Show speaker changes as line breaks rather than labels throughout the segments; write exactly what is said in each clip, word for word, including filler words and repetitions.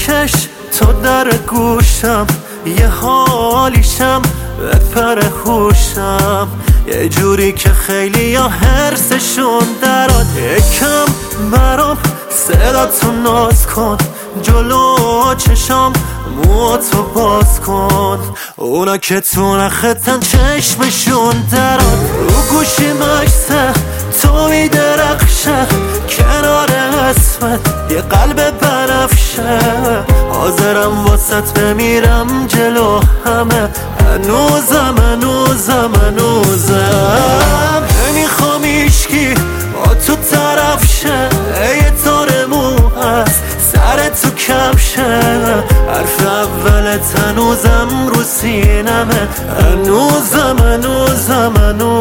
بکش تو در گوشم، یه حالیشم بپر خوشم، یه جوری که خیلی یا حرسشون دراد. یکم برام صداتو ناز کن، جلو چشام موهاتو باز کن، اونا که تو نختن چشمشون دراد. رو گوشی مکسه تو میدرخشه، کنار اسمت یه قلب بنفشه، حاضرم واسط بمیرم جلو همه، هنوزم هنوزم هنوزم نمیخوام ایشکی با تو طرف شه، یه تار مو هست سر تو کفشه، حرف اولت هنوزم رو سینمه، هنوزم هنوزم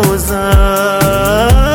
هنوزم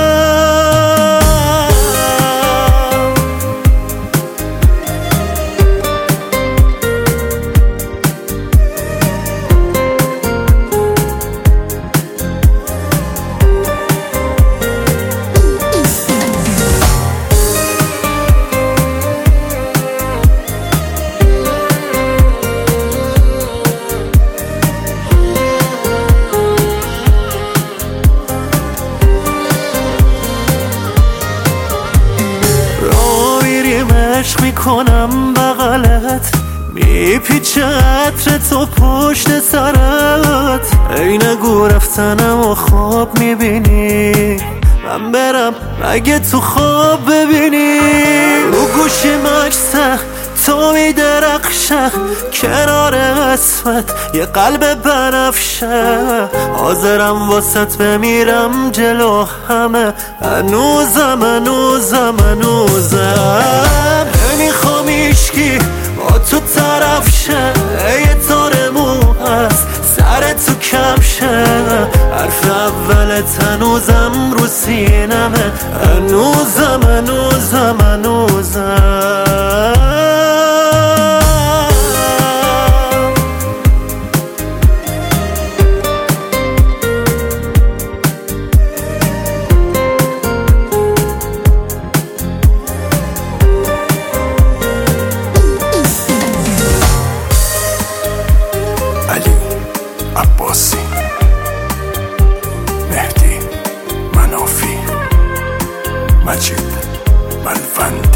عشق میکنم بغلت، میپیچه عطر تو پشت سرت، ای نگو رفتنم و خواب میبینی، من برم مگه تو خواب ببینی. رو گوشی مکسه تو میدرخشه، کنار اسمت یه قلب بنفشه، حاضرم واسط بمیرم جلو همه، هنوزم هنوزم هنوزم نمیخوام ایشکی با تو طرف شه، یه تار مو هست سر تو کفشه، حرف اولت هنوزم رو سینمه، هنوزم هنوزم هنوزم
عباسی، مهدی منافی، مجید ملوند.